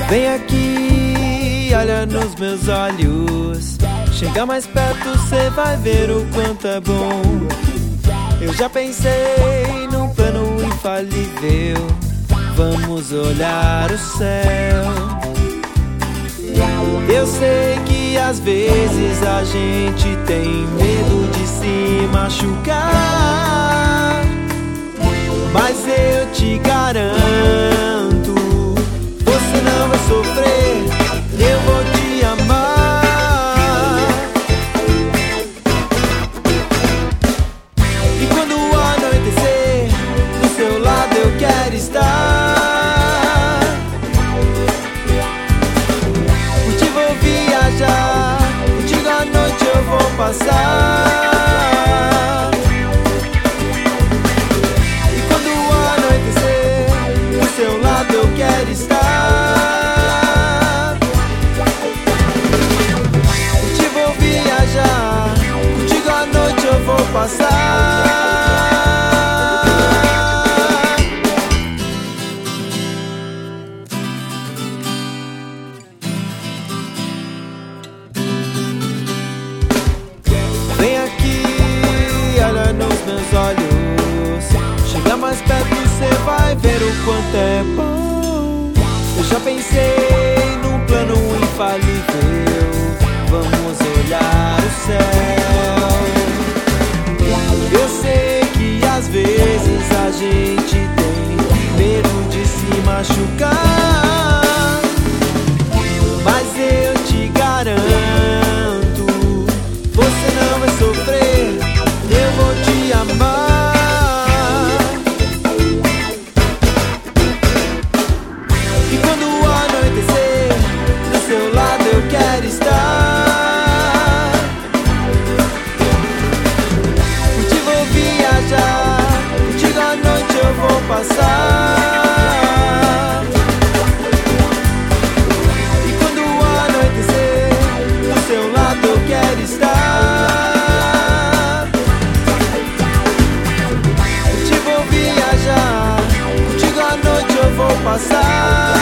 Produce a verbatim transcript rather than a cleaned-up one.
Vem aqui, olha nos meus olhos. Chega mais perto, cê vai ver o quanto é bom. Eu já pensei num plano infalível. Vamos olhar o céu. Eu sei que às vezes a gente tem medo de se machucar, mas eu te garanto, você não vai sofrer, eu vou te amar. E quando anoitecer, do seu lado eu quero estar. Contigo vou viajar, contigo à noite eu vou passar. Quero estar. Contigo vou viajar, contigo à noite eu vou passar. Vem aqui, olha nos meus olhos. Chega mais perto, cê vai ver o quanto é bom. Eu já pensei num plano infalível. Vamos olhar o céu. Eu sei que às vezes a gente tem medo de se machucar, mas eu te garanto, você não vai sofrer, eu vou te amar. Quero estar. Contigo vou viajar, contigo à noite eu vou passar. E quando anoitecer, do seu lado eu quero estar. Contigo vou viajar, contigo à noite eu vou passar.